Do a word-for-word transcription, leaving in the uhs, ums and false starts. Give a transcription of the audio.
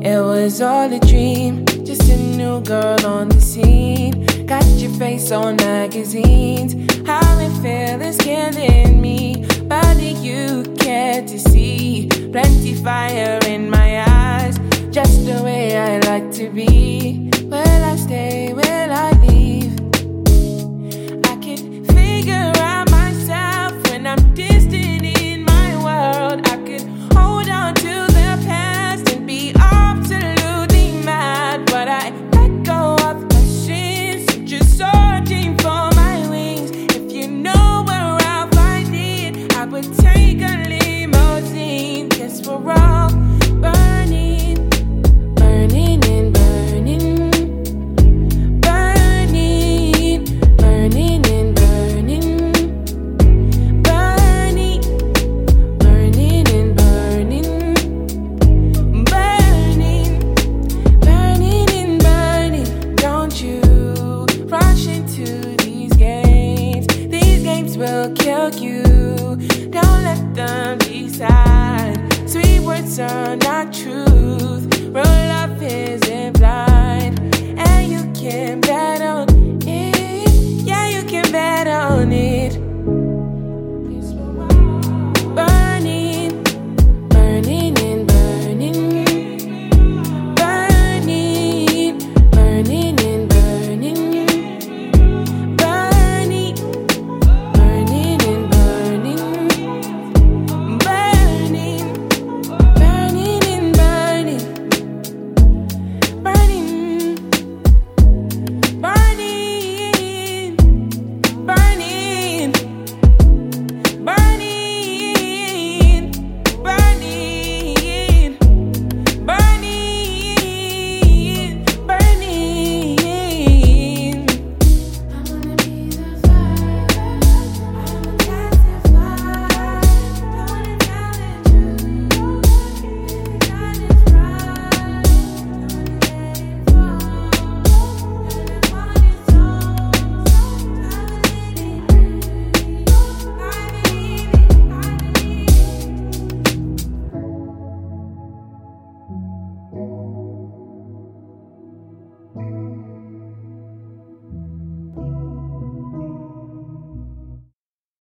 It was all a dream, just a new girl on the scene. Got your face on magazines. How it feel is killing me, but you care to see. Plenty fire in my eyes, just the way I like to be. Will I stay, will I leave? I can figure out myself when I'm distant in my world. I could hold on to the past and be absolutely mad, but I let go of my sins, just searching for my wings. If you know where I'll find it, I would take a limousine, 'cause we're all burning, burning and burning, burning, burning and burning, burning, burning and burning, burning, burning and burning. Don't you rush into these games. These games will kill you. Don't let them decide. Sweet words are not truth. Real love is